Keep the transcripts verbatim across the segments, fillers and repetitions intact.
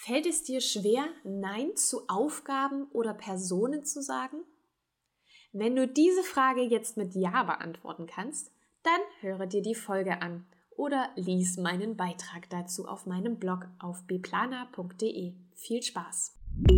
Fällt es dir schwer, Nein zu Aufgaben oder Personen zu sagen? Wenn du diese Frage jetzt mit Ja beantworten kannst, dann höre dir die Folge an oder lies meinen Beitrag dazu auf meinem Blog auf beplana punkt de. Viel Spaß!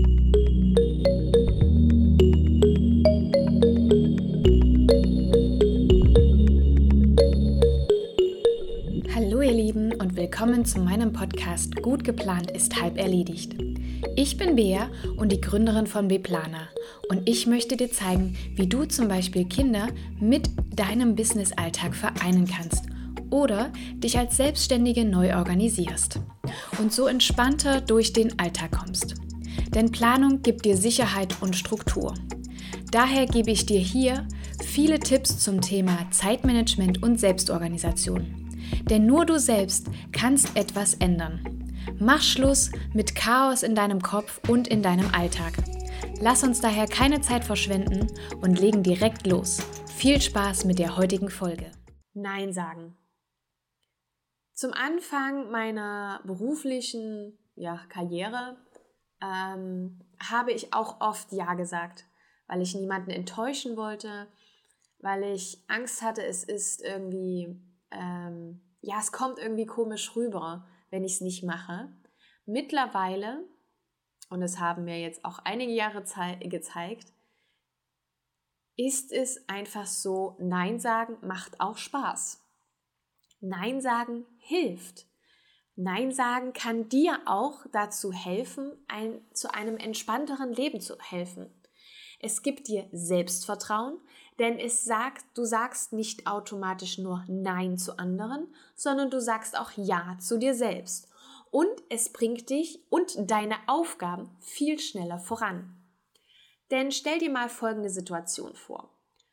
Hallo ihr Lieben und willkommen zu meinem Podcast Gut geplant ist halb erledigt. Ich bin Bea und die Gründerin von Beplana und ich möchte dir zeigen, wie du zum Beispiel Kinder mit deinem Business-Alltag vereinen kannst oder dich als Selbstständige neu organisierst und so entspannter durch den Alltag kommst. Denn Planung gibt dir Sicherheit und Struktur. Daher gebe ich dir hier viele Tipps zum Thema Zeitmanagement und Selbstorganisation. Denn nur du selbst kannst etwas ändern. Mach Schluss mit Chaos in deinem Kopf und in deinem Alltag. Lass uns daher keine Zeit verschwenden und legen direkt los. Viel Spaß mit der heutigen Folge. Nein sagen. Zum Anfang meiner beruflichen ja, Karriere ähm, habe ich auch oft Ja gesagt, weil ich niemanden enttäuschen wollte, weil ich Angst hatte, es ist irgendwie... Ähm, ja, es kommt irgendwie komisch rüber, wenn ich es nicht mache. Mittlerweile, und das haben mir jetzt auch einige Jahre zei- gezeigt, ist es einfach so, Nein sagen macht auch Spaß. Nein sagen hilft. Nein sagen kann dir auch dazu helfen, ein, zu einem entspannteren Leben zu helfen. Es gibt dir Selbstvertrauen, denn es sagt, du sagst nicht automatisch nur Nein zu anderen, sondern du sagst auch Ja zu dir selbst. Und es bringt dich und deine Aufgaben viel schneller voran. Denn stell dir mal folgende Situation vor.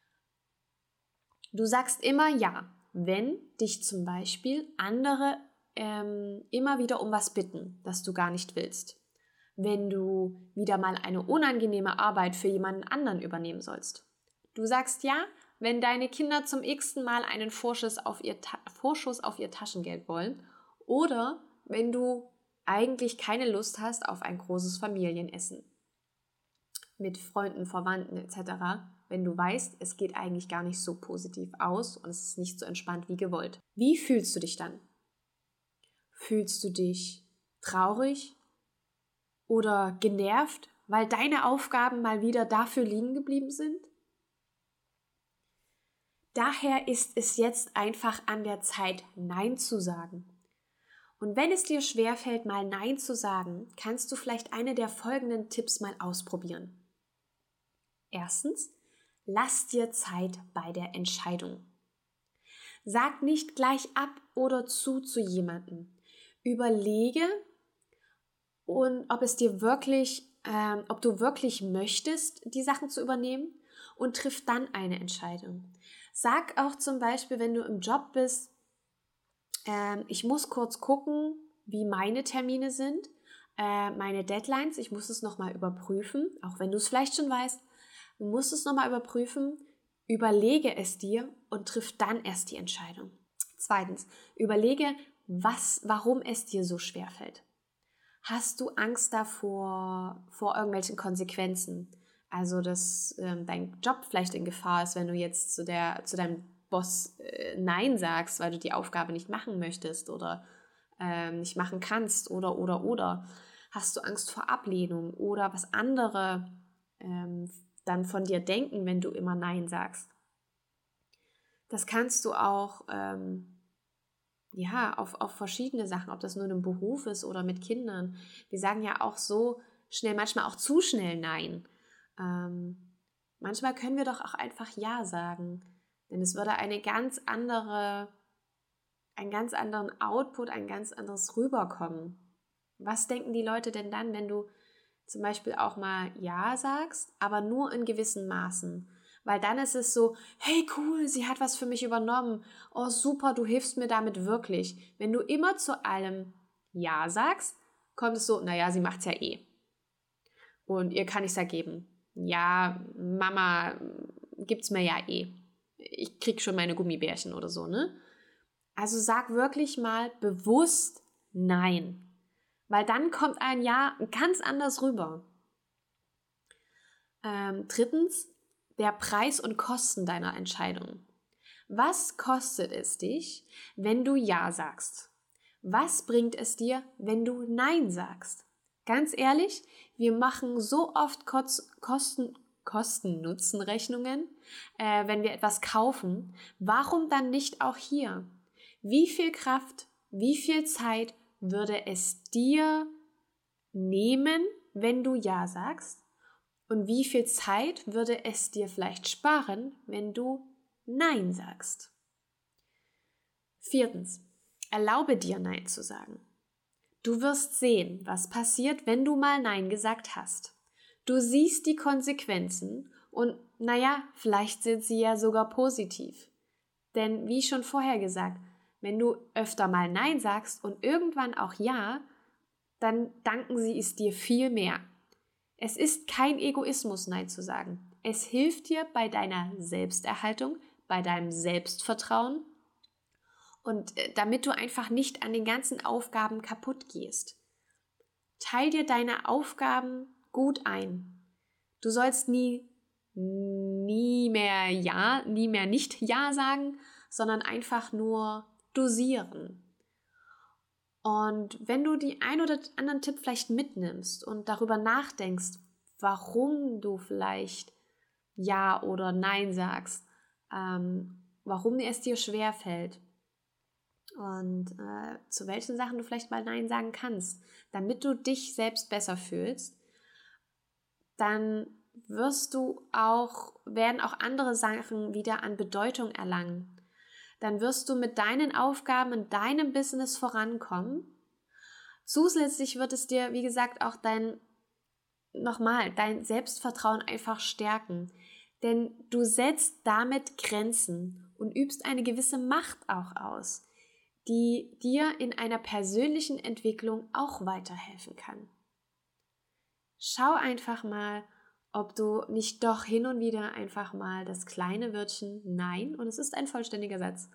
Du sagst immer Ja, wenn dich zum Beispiel andere ähm, immer wieder um was bitten, das du gar nicht willst. Wenn du wieder mal eine unangenehme Arbeit für jemanden anderen übernehmen sollst. Du sagst ja, wenn deine Kinder zum x-ten Mal einen Vorschuss auf ihr, Ta- Vorschuss auf ihr Taschengeld wollen oder wenn du eigentlich keine Lust hast auf ein großes Familienessen mit Freunden, Verwandten et cetera, wenn du weißt, es geht eigentlich gar nicht so positiv aus und es ist nicht so entspannt wie gewollt. Wie fühlst du dich dann? Fühlst du dich traurig? Oder genervt, weil deine Aufgaben mal wieder dafür liegen geblieben sind? Daher ist es jetzt einfach an der Zeit, Nein zu sagen. Und wenn es dir schwerfällt, mal Nein zu sagen, kannst du vielleicht eine der folgenden Tipps mal ausprobieren. Erstens, lass dir Zeit bei der Entscheidung. Sag nicht gleich ab oder zu zu jemandem. Überlege, und ob es dir wirklich, ähm, ob du wirklich möchtest, die Sachen zu übernehmen und triff dann eine Entscheidung. Sag auch zum Beispiel, wenn du im Job bist, ähm, ich muss kurz gucken, wie meine Termine sind, äh, meine Deadlines, ich muss es nochmal überprüfen, auch wenn du es vielleicht schon weißt, du musst es nochmal überprüfen, überlege es dir und triff dann erst die Entscheidung. Zweitens, überlege, was, warum es dir so schwer fällt. Hast du Angst davor, vor irgendwelchen Konsequenzen? Also, dass ähm, dein Job vielleicht in Gefahr ist, wenn du jetzt zu, der, zu deinem Boss äh, Nein sagst, weil du die Aufgabe nicht machen möchtest oder ähm, nicht machen kannst oder, oder, oder. Hast du Angst vor Ablehnung oder was andere ähm, dann von dir denken, wenn du immer Nein sagst? Das kannst du auch... Ähm, Ja, auf, auf verschiedene Sachen, ob das nur im Beruf ist oder mit Kindern. Wir sagen ja auch so schnell, manchmal auch zu schnell Nein. Ähm, manchmal können wir doch auch einfach Ja sagen, denn es würde eine ganz andere, einen ganz anderen Output, ein ganz anderes Rüberkommen. Was denken die Leute denn dann, wenn du zum Beispiel auch mal Ja sagst, aber nur in gewissen Maßen? Weil dann ist es so, hey cool, sie hat was für mich übernommen. Oh super, du hilfst mir damit wirklich. Wenn du immer zu allem Ja sagst, kommt es so, naja, sie macht's ja eh. Und ihr kann ich's ja geben. Ja, Mama gibt's mir ja eh. Ich krieg schon meine Gummibärchen oder so, ne? Also sag wirklich mal bewusst Nein. weil dann kommt ein Ja ganz anders rüber. Ähm, drittens, der Preis und Kosten deiner Entscheidung. Was kostet es dich, wenn du Ja sagst? Was bringt es dir, wenn du Nein sagst? Ganz ehrlich, wir machen so oft Kosten, Kosten-Nutzen-Rechnungen, äh, wenn wir etwas kaufen. Warum dann nicht auch hier? Wie viel Kraft, wie viel Zeit würde es dir nehmen, wenn du Ja sagst? Und wie viel Zeit würde es dir vielleicht sparen, wenn du Nein sagst? Viertens, erlaube dir Nein zu sagen. Du wirst sehen, was passiert, wenn du mal Nein gesagt hast. Du siehst die Konsequenzen und naja, vielleicht sind sie ja sogar positiv. Denn wie schon vorher gesagt, wenn du öfter mal Nein sagst und irgendwann auch Ja, dann danken sie es dir viel mehr. Es ist kein Egoismus, Nein zu sagen. Es hilft dir bei deiner Selbsterhaltung, bei deinem Selbstvertrauen und damit du einfach nicht an den ganzen Aufgaben kaputt gehst. Teil dir deine Aufgaben gut ein. Du sollst nie, nie mehr Ja, nie mehr nicht Ja sagen, sondern einfach nur dosieren. Und wenn du die ein oder anderen Tipp vielleicht mitnimmst und darüber nachdenkst, warum du vielleicht Ja oder Nein sagst, ähm, warum es dir schwerfällt und äh, zu welchen Sachen du vielleicht mal Nein sagen kannst, damit du dich selbst besser fühlst, dann wirst du auch, werden auch andere Sachen wieder an Bedeutung erlangen. Dann wirst du mit deinen Aufgaben in deinem Business vorankommen. Zusätzlich wird es dir, wie gesagt, auch dein, nochmal, dein Selbstvertrauen einfach stärken. Denn du setzt damit Grenzen und übst eine gewisse Macht auch aus, die dir in einer persönlichen Entwicklung auch weiterhelfen kann. Schau einfach mal, ob du nicht doch hin und wieder einfach mal das kleine Wörtchen Nein, und es ist ein vollständiger Satz,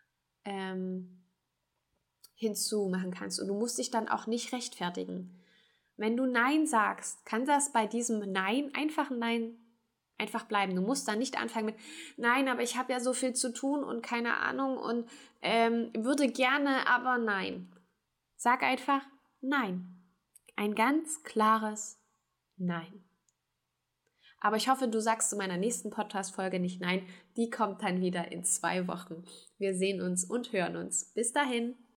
ähm, hinzumachen kannst. Und du musst dich dann auch nicht rechtfertigen. Wenn du Nein sagst, kann das bei diesem Nein, einfachen Nein, einfach bleiben. Du musst dann nicht anfangen mit Nein, aber ich habe ja so viel zu tun und keine Ahnung und ähm, würde gerne, aber nein. Sag einfach Nein. Ein ganz klares Nein. Aber ich hoffe, du sagst zu meiner nächsten Podcast-Folge nicht nein. Die kommt dann wieder in zwei Wochen. Wir sehen uns und hören uns. Bis dahin.